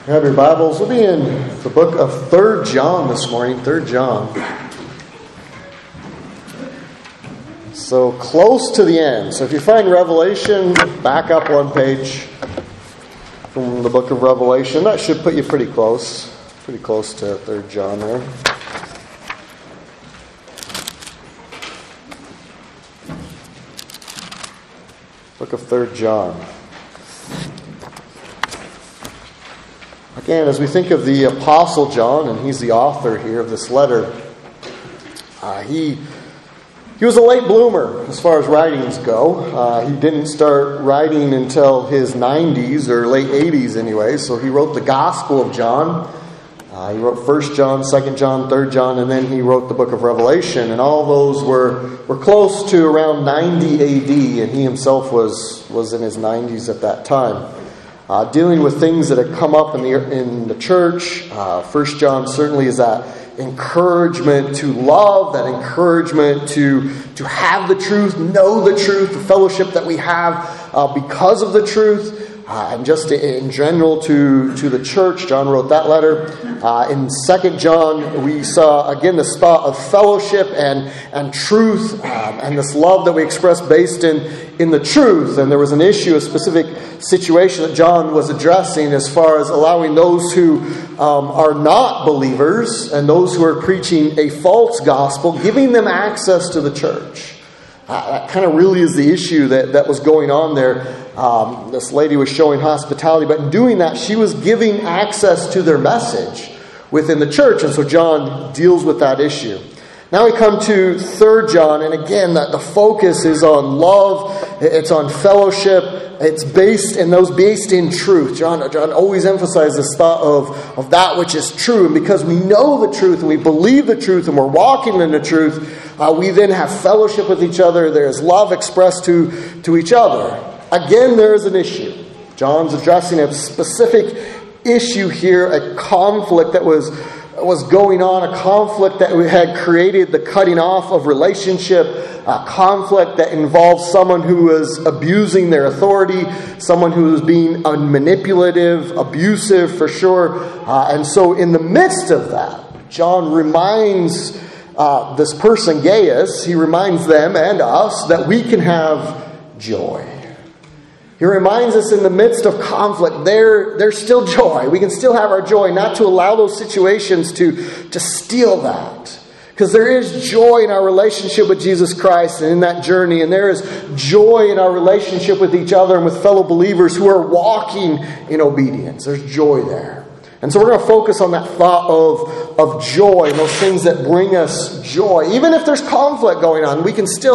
Grab your Bibles. We'll be in the book of 3 John this morning. 3 John. So close to the end. So if you find Revelation, back up one page from the book of Revelation. That should put you pretty close. Pretty close to 3 John there. Book of 3 John. Again, as we think of the Apostle John, and he's the author here of this letter, he was a late bloomer as far as writings go. He didn't start writing until his 90s or late 80s anyway, so he wrote the Gospel of John. He wrote 1 John, 2 John, 3 John, and then he wrote the book of Revelation. And all those were close to around 90 AD, and he himself was in his 90s at that time. Dealing with things that had come up in the church. 1 John certainly is that encouragement to love, that encouragement to have the truth, know the truth, the fellowship that we have because of the truth. And just in general to the church, John wrote that letter. In 2 John, we saw again the spot of fellowship and truth and this love that we express based in the truth. And there was an issue, a specific situation that John was addressing as far as allowing those who are not believers and those who are preaching a false gospel, giving them access to the church. That kind of really is the issue that was going on there. This lady was showing hospitality, but in doing that, she was giving access to their message within the church. And so John deals with that issue. Now we come to 3 John, and again, the focus is on love, it's on fellowship, it's based in truth. John always emphasizes this thought of that which is true, and because we know the truth and we believe the truth and we're walking in the truth, we then have fellowship with each other. There's love expressed to each other. Again, there is an issue. John's addressing a specific issue here, a conflict that was going on, a conflict that had created the cutting off of relationship, a conflict that involved someone who was abusing their authority, someone who was being manipulative, abusive for sure. And so in the midst of that, John reminds this person, Gaius, he reminds them and us that we can have joy. He reminds us in the midst of conflict, there's still joy. We can still have our joy, not to allow those situations to steal that. Because there is joy in our relationship with Jesus Christ and in that journey. And there is joy in our relationship with each other and with fellow believers who are walking in obedience. There's joy there. And so we're going to focus on that thought of joy and those things that bring us joy. Even if there's conflict going on, we can still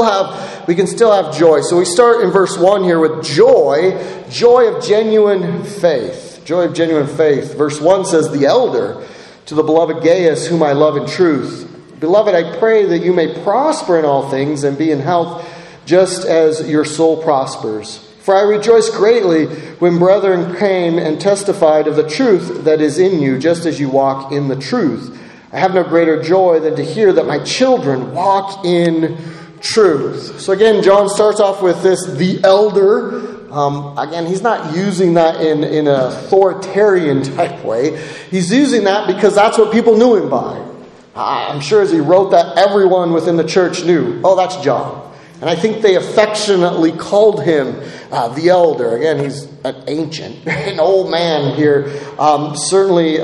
have joy. So we start in verse 1 here with joy of genuine faith. Joy of genuine faith. Verse 1 says, "The elder to the beloved Gaius, whom I love in truth. Beloved, I pray that you may prosper in all things and be in health just as your soul prospers. For I rejoiced greatly when brethren came and testified of the truth that is in you, just as you walk in the truth. I have no greater joy than to hear that my children walk in truth." So again, John starts off with this, the elder. Again, he's not using that in an authoritarian type way. He's using that because that's what people knew him by. I'm sure as he wrote that, everyone within the church knew, oh, that's John. And I think they affectionately called him the elder. Again, he's an ancient, an old man here. Certainly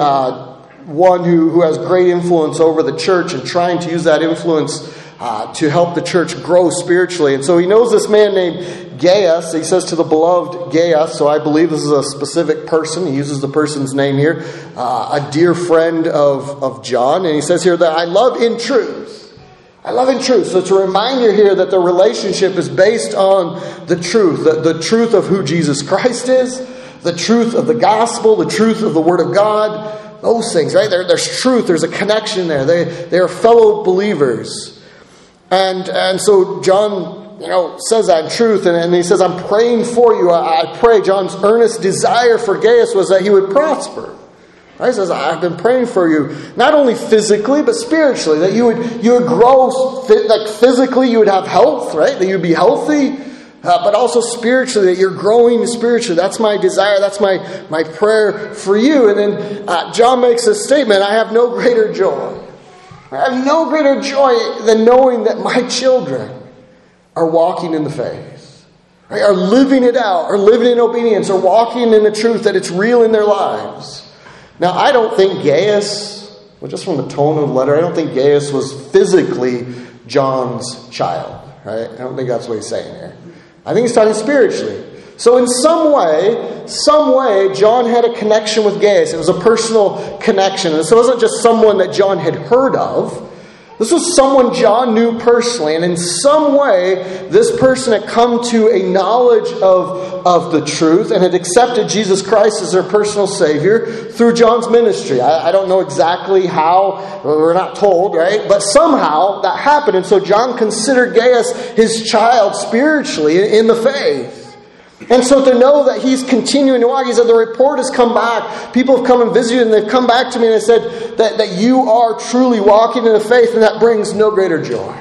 one who has great influence over the church and trying to use that influence to help the church grow spiritually. And so he knows this man named Gaius. He says to the beloved Gaius, so I believe this is a specific person. He uses the person's name here. A dear friend of John. And he says here that I love in truth. I love in truth. So it's a reminder here that the relationship is based on the truth. The truth of who Jesus Christ is. The truth of the gospel. The truth of the Word of God. Those things, right? There's truth. There's a connection there. They are fellow believers. And so John, says that in truth. And he says, I'm praying for you. I pray. John's earnest desire for Gaius was that he would prosper. Right? He says, I've been praying for you, not only physically, but spiritually, that you would grow, like physically you would have health, right? That you'd be healthy, but also spiritually, that you're growing spiritually. That's my desire. That's my prayer for you. And then John makes a statement, I have no greater joy. I have no greater joy than knowing that my children are walking in the faith, right? Are living it out, are living in obedience, are walking in the truth, that it's real in their lives. Now, I don't think Gaius, well, just from the tone of the letter, I don't think Gaius was physically John's child, right? I don't think that's what he's saying here. I think he's talking spiritually. So in some way, John had a connection with Gaius. It was a personal connection. And so it wasn't just someone that John had heard of. This was someone John knew personally. And in some way, this person had come to a knowledge of the truth and had accepted Jesus Christ as their personal Savior through John's ministry. I don't know exactly how. We're not told, right? But somehow that happened. And so John considered Gaius his child spiritually in the faith. And so to know that he's continuing to walk, he said, the report has come back. People have come and visited, and they've come back to me and they said that you are truly walking in the faith, and that brings no greater joy.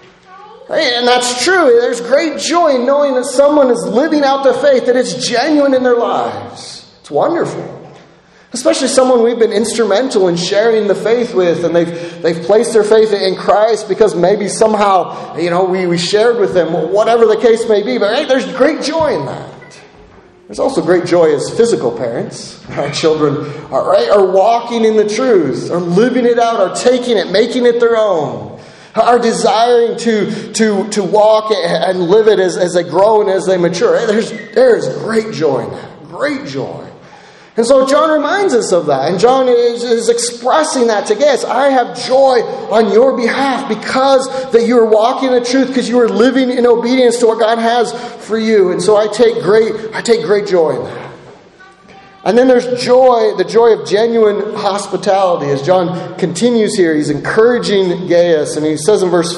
And that's true. There's great joy in knowing that someone is living out their faith, that it's genuine in their lives. It's wonderful. Especially someone we've been instrumental in sharing the faith with, and they've placed their faith in Christ because maybe somehow, we shared with them, whatever the case may be. But hey, there's great joy in that. There's also great joy as physical parents. Our children are walking in the truth, are living it out, are taking it, making it their own, are desiring to walk and live it as they grow and as they mature. There is great joy in that. Great joy. And so John reminds us of that. And John is expressing that to Gaius. I have joy on your behalf because that you are walking in the truth, because you are living in obedience to what God has for you. And so I take great joy in that. And then there's joy, the joy of genuine hospitality. As John continues here, he's encouraging Gaius. And he says in verse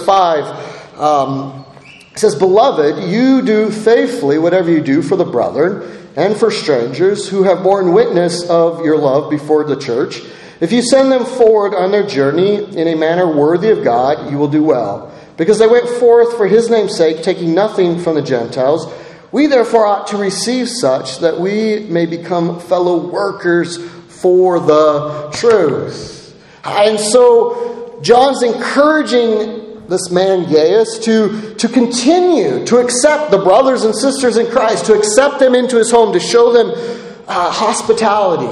5, he says, Beloved, you do faithfully whatever you do for the brethren and for strangers who have borne witness of your love before the church. If you send them forward on their journey in a manner worthy of God, you will do well. Because they went forth for his name's sake, taking nothing from the Gentiles. We therefore ought to receive such, that we may become fellow workers for the truth. And so John's encouraging this man Gaius to continue to accept the brothers and sisters in Christ, to accept them into his home, to show them hospitality,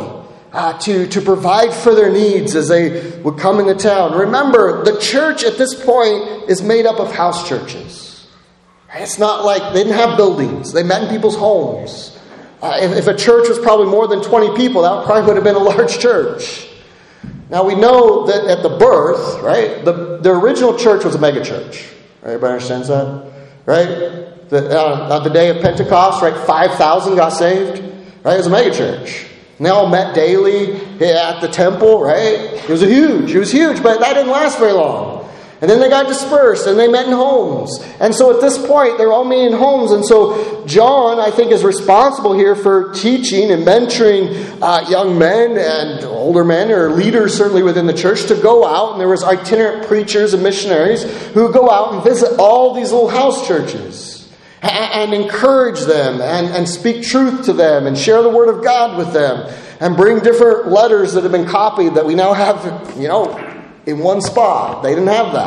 to provide for their needs as they would come into town. Remember, the church at this point is made up of house churches. It's not like they didn't have buildings. They met in people's homes. If a church was probably more than 20 people, that probably would have been a large church. Now we know that at the birth, right, the original church was a mega church. Everybody understands that? Right? On the day of Pentecost, right, 5,000 got saved. Right? It was a mega church. And they all met daily at the temple, right? It was huge, but that didn't last very long. And then they got dispersed and they met in homes. And so at this point, they're all meeting in homes. And so John, I think, is responsible here for teaching and mentoring young men and older men, or leaders certainly within the church, to go out. And there was itinerant preachers and missionaries who would go out and visit all these little house churches and encourage them and speak truth to them and share the Word of God with them and bring different letters that have been copied that we now have, in one spot. They didn't have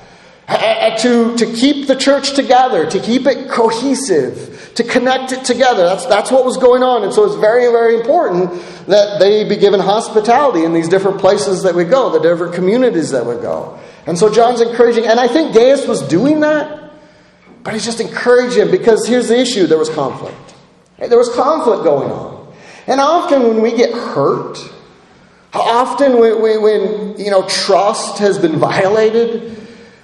that. To keep the church together, to keep it cohesive, to connect it together. That's what was going on. And so it's very, very important that they be given hospitality in these different places that we go, the different communities that we go. And so John's encouraging, and I think Gaius was doing that, but he's just encouraging, because here's the issue: there was conflict. There was conflict going on. And often when we get hurt, often when trust has been violated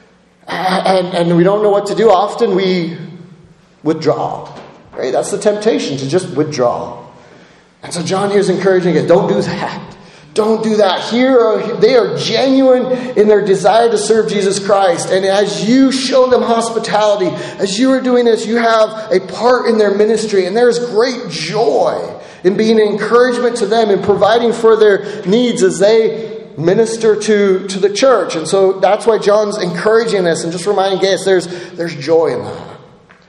and we don't know what to do, often we withdraw. Right? That's the temptation, to just withdraw. And so John here is encouraging it. Don't do that. Don't do that. They are genuine in their desire to serve Jesus Christ. And as you show them hospitality, as you are doing this, you have a part in their ministry. And there's great joy in being an encouragement to them and providing for their needs as they minister to the church. And so that's why John's encouraging this and just reminding Gaius there's joy in that.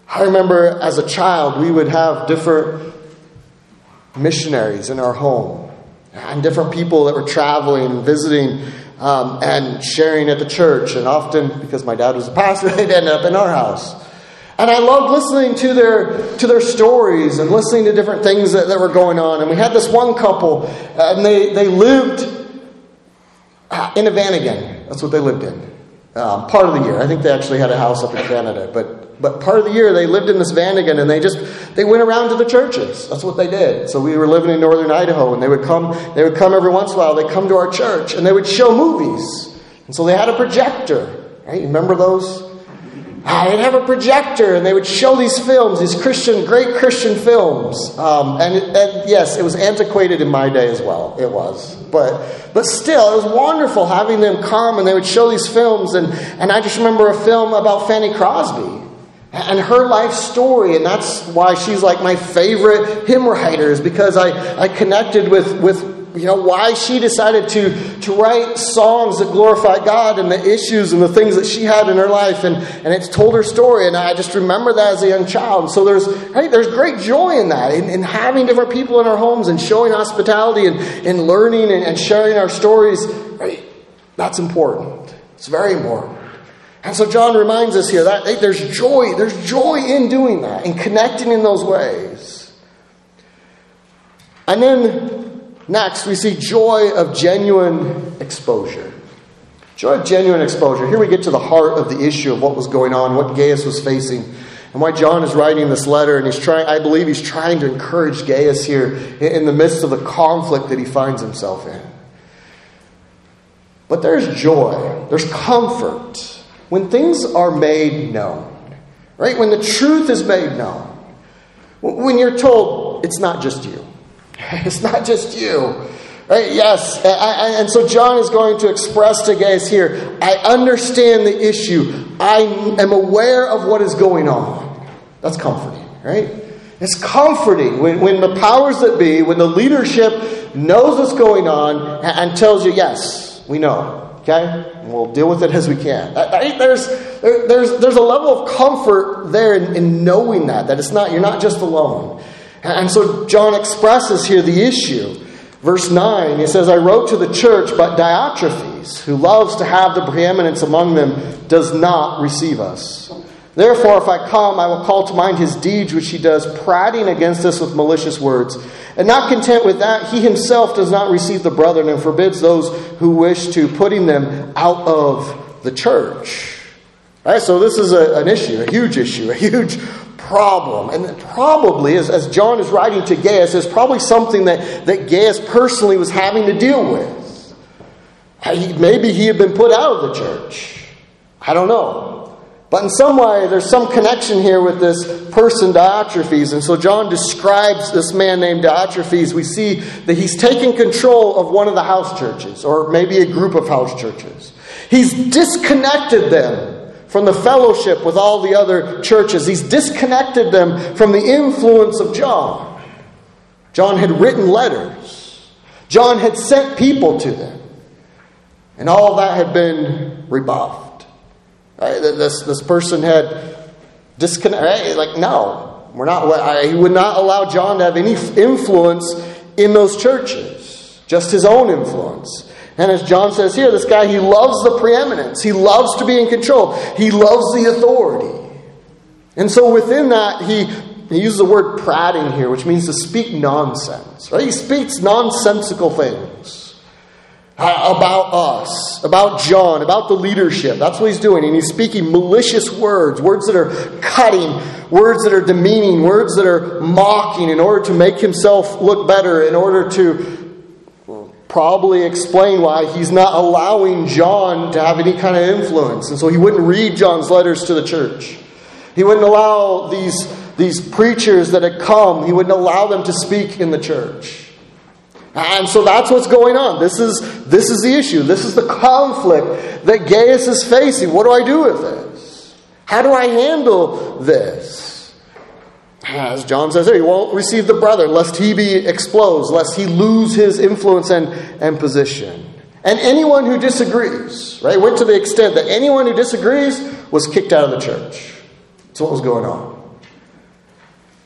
I remember as a child, we would have different missionaries in our home and different people that were traveling and visiting and sharing at the church. And often, because my dad was a pastor, they'd end up in our house. And I loved listening to their stories and listening to different things that were going on. And we had this one couple, and they lived in a Vanagon. That's what they lived in. Part of the year. I think they actually had a house up in Canada. But part of the year they lived in this Vanagon, and they went around to the churches. That's what they did. So we were living in northern Idaho, and they would come every once in a while. They'd come to our church, and they would show movies. And so they had a projector. Right? You remember those? They'd have a projector, and they would show these films, these great Christian films. And yes, it was antiquated in my day as well. It was. But still, it was wonderful having them come, and they would show these films. And I just remember a film about Fanny Crosby and her life story. And that's why she's like my favorite hymn writer, is because I connected with why she decided to write songs that glorify God and the issues and the things that she had in her life, and it's told her story, and I just remember that as a young child. And so there's great joy in that, in having different people in our homes and showing hospitality and learning and sharing our stories. Right? That's important. It's very important. And so John reminds us here that there's joy in doing that, in connecting in those ways. And then next, we see joy of genuine exposure. Joy of genuine exposure. Here we get to the heart of the issue of what was going on, what Gaius was facing, and why John is writing this letter. And I believe he's trying to encourage Gaius here in the midst of the conflict that he finds himself in. But there's joy. There's comfort when things are made known. Right? When the truth is made known. When you're told, it's not just you. It's not just you. Right? Yes. And so John is going to express to Gaius here, I understand the issue. I am aware of what is going on. That's comforting, right? It's comforting when the powers that be, when the leadership knows what's going on and tells you, yes, we know. Okay? And we'll deal with it as we can. There's a level of comfort there in knowing that it's not, you're not just alone. And so John expresses here the issue. Verse 9, he says, I wrote to the church, but Diotrephes, who loves to have the preeminence among them, does not receive us. Therefore, if I come, I will call to mind his deeds which he does, prating against us with malicious words. And not content with that, he himself does not receive the brethren and forbids those who wish to, putting them out of the church. All right, so this is an issue, a huge problem. And probably, as John is writing to Gaius, is probably something that Gaius personally was having to deal with. Maybe he had been put out of the church. I don't know. But in some way, there's some connection here with this person, Diotrephes. And so John describes this man named Diotrephes. We see that he's taking control of one of the house churches, or maybe a group of house churches. He's disconnected them from the fellowship with all the other churches. He's disconnected them from the influence of John. John had written letters. John had sent people to them. And all of that had been rebuffed. This person had disconnected. Like, no, we're not. He would not allow John to have any influence in those churches. Just his own influence. And as John says here, this guy, he loves the preeminence. He loves to be in control. He loves the authority. And so within that, he uses the word prating here, which means to speak nonsense. Right? He speaks nonsensical things about us, about John, about the leadership. That's what he's doing. And he's speaking malicious words, words that are cutting, words that are demeaning, words that are mocking in order to make himself look better, in order to probably explain why he's not allowing John to have any kind of influence. And so he wouldn't read John's letters to the church. He wouldn't allow these preachers that had come, he wouldn't allow them to speak in the church. And so that's what's going on. This is the issue. This is the conflict that Gaius is facing. What do I do with this? How do I handle this? As John says here, he won't receive the brother lest he be exposed, lest he lose his influence and position. And anyone who disagrees, right, went to the extent that anyone who disagrees was kicked out of the church. That's what was going on.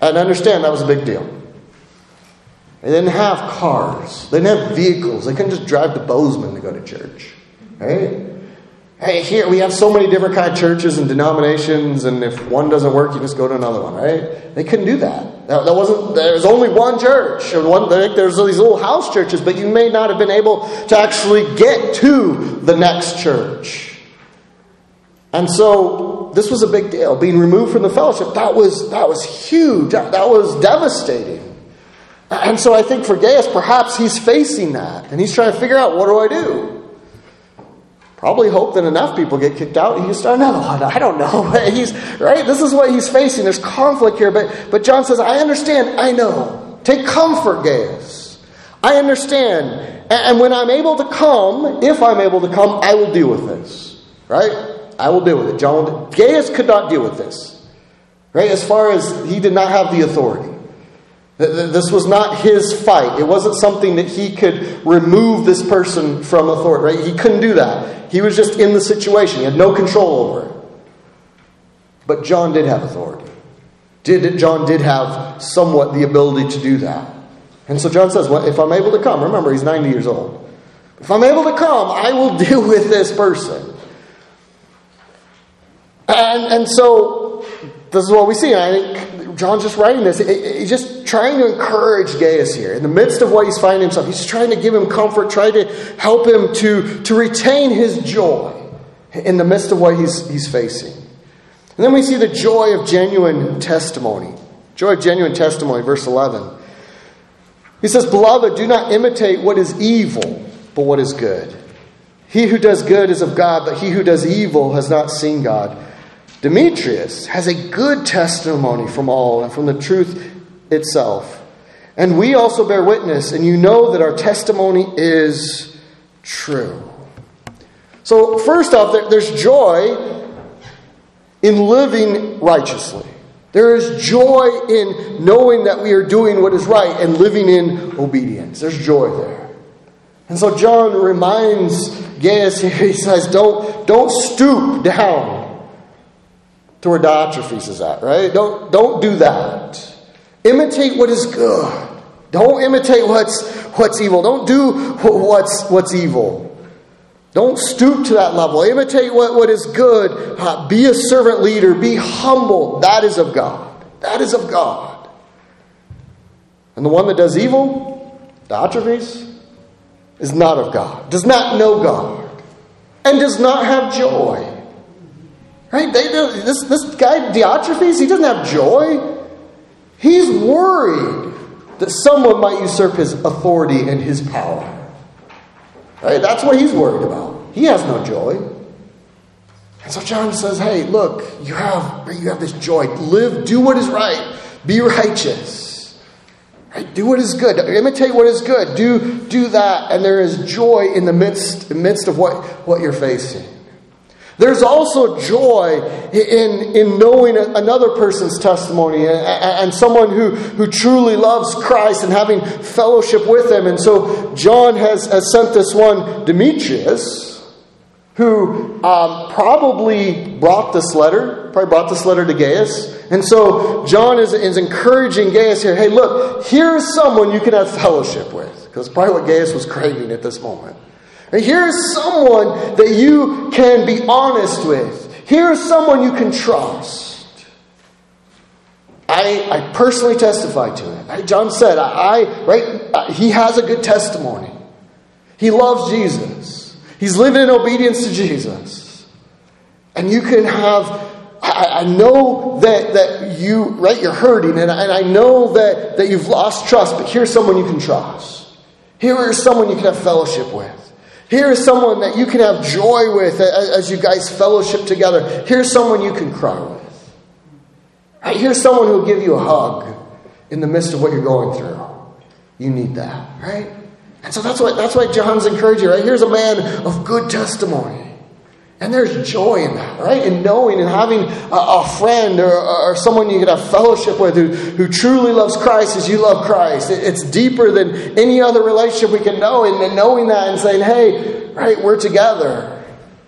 And understand that was a big deal. They didn't have cars. They didn't have vehicles. They couldn't just drive to Bozeman to go to church. Right? Hey, here we have so many different kind of churches and denominations, and if one doesn't work, you just go to another one, right? They couldn't do that. There was only one church. There's these little house churches, but you may not have been able to actually get to the next church. And so this was a big deal. Being removed from the fellowship, that was huge. That was devastating. And so I think for Gaius, perhaps he's facing that, and he's trying to figure out, what do I do? Probably hope that enough people get kicked out and you start another one. I don't know. Right? This is what he's facing. There's conflict here. But John says, I understand. I know. Take comfort, Gaius. I understand. And when I'm able to come, if I'm able to come, I will deal with this. Right? I will deal with it. Gaius could not deal with this. Right? As far as he did not have the authority. This was not his fight. It wasn't something that he could remove this person from authority. Right? He couldn't do that. He was just in the situation. He had no control over it. But John did have authority. John did have somewhat the ability to do that. And so John says, well, if I'm able to come, remember he's 90 years old. If I'm able to come, I will deal with this person. And so this is what we see. And I think John's just writing this. He's just trying to encourage Gaius here. In the midst of what he's finding himself, he's trying to give him comfort, trying to help him to retain his joy in the midst of what he's facing. And then we see the joy of genuine testimony. Joy of genuine testimony, verse 11. He says, Beloved, do not imitate what is evil, but what is good. He who does good is of God, but he who does evil has not seen God. Demetrius has a good testimony from all and from the truth itself. And we also bear witness, and you know that our testimony is true. So first off, there's joy in living righteously. There is joy in knowing that we are doing what is right and living in obedience. There's joy there. And so John reminds Gaius here, he says, don't stoop down to where Diotrephes is at, right? Don't do that. Imitate what is good. Don't imitate what's evil. Don't do what's evil. Don't stoop to that level. Imitate what is good. Be a servant leader. Be humble. That is of God. That is of God. And the one that does evil, Diotrephes, is not of God. Does not know God. And does not have joy. Right? This guy, Diotrephes, he doesn't have joy. He's worried that someone might usurp his authority and his power. Right? That's what he's worried about. He has no joy. And so John says, hey, look, you have this joy. Live, do what is right. Be righteous. Right? Do what is good. Imitate what is good. Do that. And there is joy in the midst of what you're facing. There's also joy in knowing another person's testimony and someone who truly loves Christ and having fellowship with him. And so John has sent this one, Demetrius, who probably brought this letter to Gaius. And so John is encouraging Gaius here, hey, look, here's someone you can have fellowship with. Because probably what Gaius was craving at this moment. Here's someone that you can be honest with. Here's someone you can trust. I personally testified to it. John said, he has a good testimony. He loves Jesus. He's living in obedience to Jesus. And you can have, I know that you're hurting, and I know that you've lost trust, but here's someone you can trust. Here is someone you can have fellowship with. Here is someone that you can have joy with as you guys fellowship together. Here's someone you can cry with. Here's someone who will give you a hug in the midst of what you're going through. You need that, right? And so that's why John's encouraging, right? Here's a man of good testimony. And there's joy in that, right? In knowing and having a friend or someone you can have fellowship with who truly loves Christ as you love Christ. It's deeper than any other relationship we can know. And knowing that and saying, hey, right, we're together.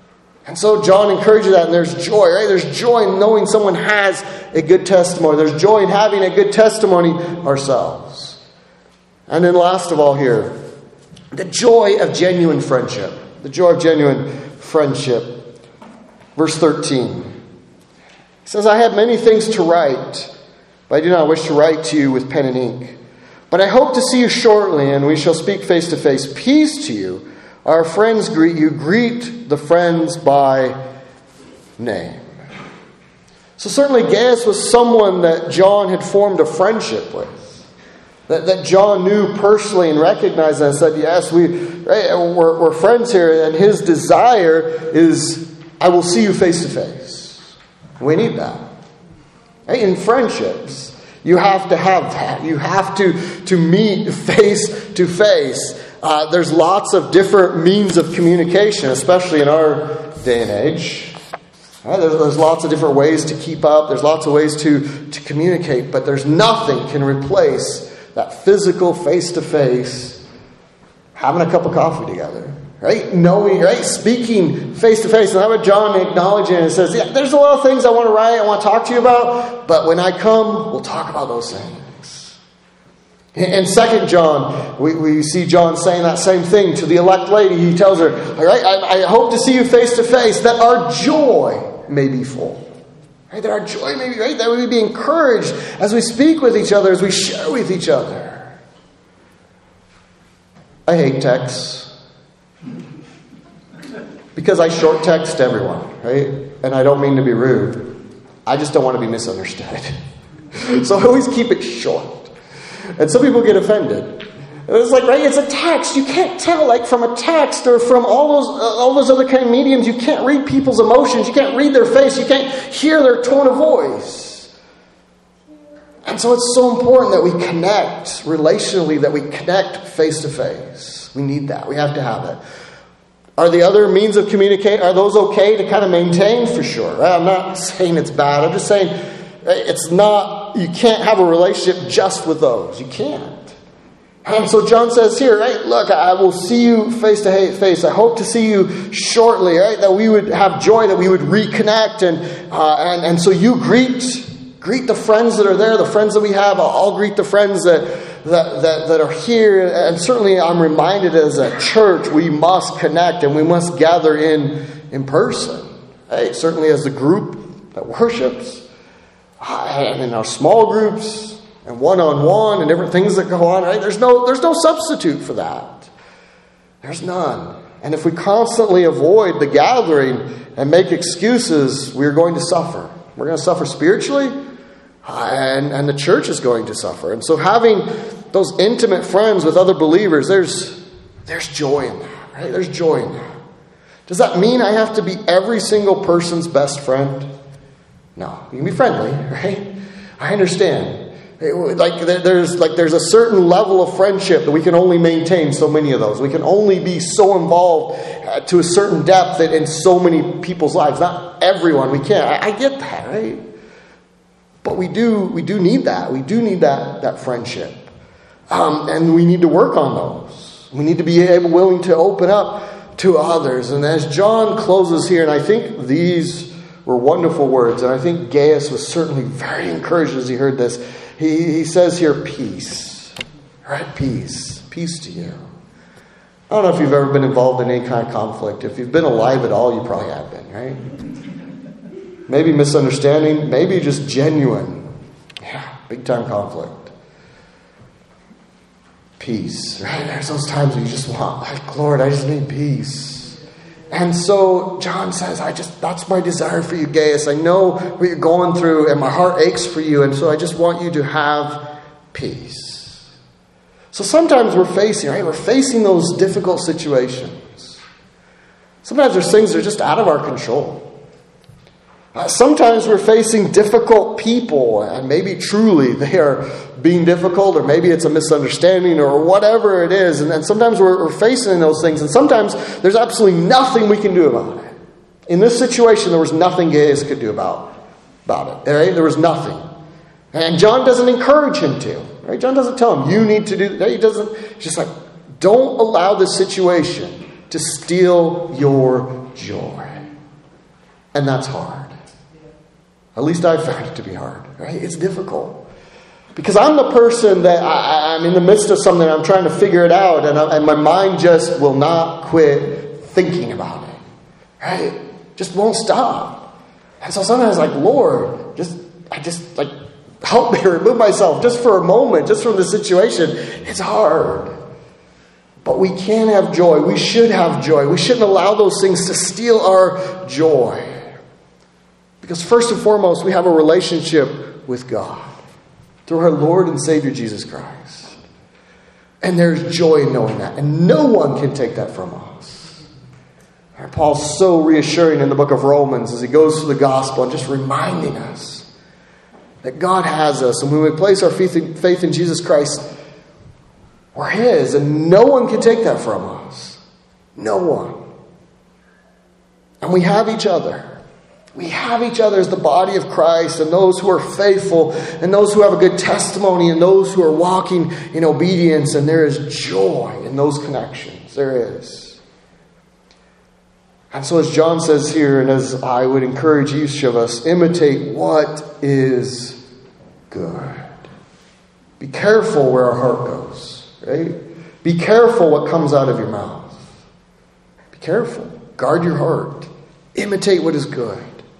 And so John encourages that, and there's joy, right? There's joy in knowing someone has a good testimony. There's joy in having a good testimony ourselves. And then last of all here, the joy of genuine friendship. The joy of genuine friendship. Verse 13. It says, I have many things to write, but I do not wish to write to you with pen and ink. But I hope to see you shortly, and we shall speak face to face. Peace to you. Our friends greet you. Greet the friends by name. So certainly Gaius was someone that John had formed a friendship with. That John knew personally and recognized and said, yes, we're friends here. And his desire is, I will see you face to face. We need that. Right? In friendships, you have to have that. You have to meet face to face. There's lots of different means of communication, especially in our day and age. Right? There's lots of different ways to keep up. There's lots of ways to communicate. But there's nothing can replace that physical face-to-face, having a cup of coffee together. Right? Knowing, right? Speaking face-to-face. And that's what John acknowledges and says, yeah, there's a lot of things I want to write, I want to talk to you about. But when I come, we'll talk about those things. In 2 John, we see John saying that same thing to the elect lady. He tells her, all right, I hope to see you face to face, that our joy may be full. Right? That our joy may be, right? That we be encouraged as we speak with each other, as we share with each other. I hate texts. Because I short text everyone, right? And I don't mean to be rude. I just don't want to be misunderstood. So I always keep it short. And some people get offended. And it's like, right, it's a text. You can't tell, like, from a text or from all those other kind of mediums. You can't read people's emotions. You can't read their face. You can't hear their tone of voice. And so it's so important that we connect relationally, that we connect face to face. We need that. We have to have it. Are the other means of communication, are those okay to kind of maintain? For sure. Right? I'm not saying it's bad. I'm just saying it's not, you can't have a relationship just with those. You can't. And so John says here, right, look, I will see you face to face. I hope to see you shortly, right? That we would have joy, that we would reconnect. And so you greet the friends that are there, the friends that we have. I'll greet the friends that are here. And certainly I'm reminded as a church, we must connect and we must gather in person. Right? Certainly as the group that worships, and in our small groups, and one-on-one, and different things that go on, right? There's no substitute for that. There's none. And if we constantly avoid the gathering and make excuses, we're going to suffer. We're going to suffer spiritually, and the church is going to suffer. And so having those intimate friends with other believers, there's joy in that, right? There's joy in that. Does that mean I have to be every single person's best friend? No. You can be friendly, right? I understand. There's a certain level of friendship that we can only maintain so many of those. We can only be so involved to a certain depth in so many people's lives. Not everyone. We can't. I get that, right? But we do need that. We do need that friendship. And we need to work on those. We need to be willing to open up to others. And as John closes here, and I think these were wonderful words, and I think Gaius was certainly very encouraged as he heard this. He says here, peace. All right, peace. Peace to you. I don't know if you've ever been involved in any kind of conflict. If you've been alive at all, you probably have been, right? Maybe misunderstanding, maybe just genuine, big time conflict. Peace, right? There's those times when you just want, like, Lord, I just need peace. And so John says, that's my desire for you, Gaius. I know what you're going through, and my heart aches for you, and so I just want you to have peace. So sometimes we're facing those difficult situations. Sometimes there's things that are just out of our control. Sometimes we're facing difficult people, and maybe truly they are being difficult, or maybe it's a misunderstanding, or whatever it is. And then sometimes we're facing those things, and sometimes there's absolutely nothing we can do about it. In this situation, there was nothing Gaius could do about it. Right? There was nothing. And John doesn't encourage him to. Right? John doesn't tell him, you need to do that. He doesn't. He's just like, don't allow this situation to steal your joy. And that's hard. At least I found it to be hard, right? It's difficult. Because I'm the person that I'm in the midst of something, I'm trying to figure it out, and my mind just will not quit thinking about it, right? Just won't stop. And so sometimes like, Lord, help me remove myself just for a moment, just from the situation. It's hard. But we can have joy. We should have joy. We shouldn't allow those things to steal our joy. Because first and foremost, we have a relationship with God through our Lord and Savior Jesus Christ. And there's joy in knowing that. And no one can take that from us. And Paul's so reassuring in the book of Romans as he goes through the gospel and just reminding us that God has us. And when we place our faith in Jesus Christ, we're His. And no one can take that from us. No one. And we have each other. We have each other as the body of Christ, and those who are faithful, and those who have a good testimony, and those who are walking in obedience. And there is joy in those connections. There is. And so as John says here, and as I would encourage each of us, imitate what is good. Be careful where our heart goes, right? Be careful what comes out of your mouth. Be careful. Guard your heart. Imitate what is good.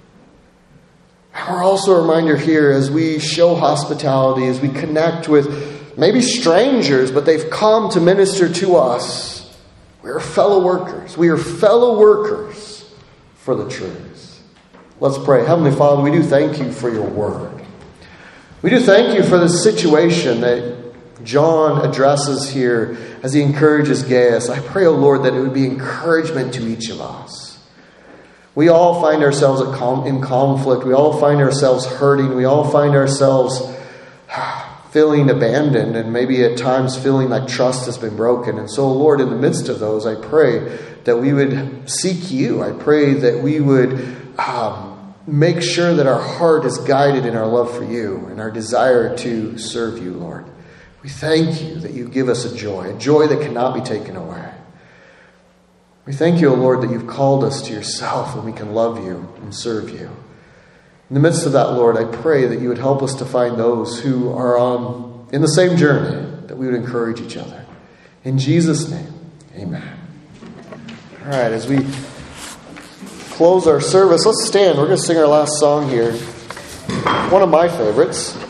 Or also a reminder here as we show hospitality, as we connect with maybe strangers, but they've come to minister to us. We are fellow workers. We are fellow workers for the truth. Let's pray. Heavenly Father, we do thank you for your word. We do thank you for this situation that John addresses here as he encourages Gaius. I pray, O Lord, that it would be encouragement to each of us. We all find ourselves in conflict. We all find ourselves hurting. We all find ourselves feeling abandoned and maybe at times feeling like trust has been broken. And so, Lord, in the midst of those, I pray that we would seek you. I pray that we would make sure that our heart is guided in our love for you and our desire to serve you, Lord. We thank you that you give us a joy that cannot be taken away. We thank you, O Lord, that you've called us to yourself and we can love you and serve you. In the midst of that, Lord, I pray that you would help us to find those who are in the same journey, that we would encourage each other. In Jesus' name, amen. All right, as we close our service, let's stand. We're going to sing our last song here. One of my favorites.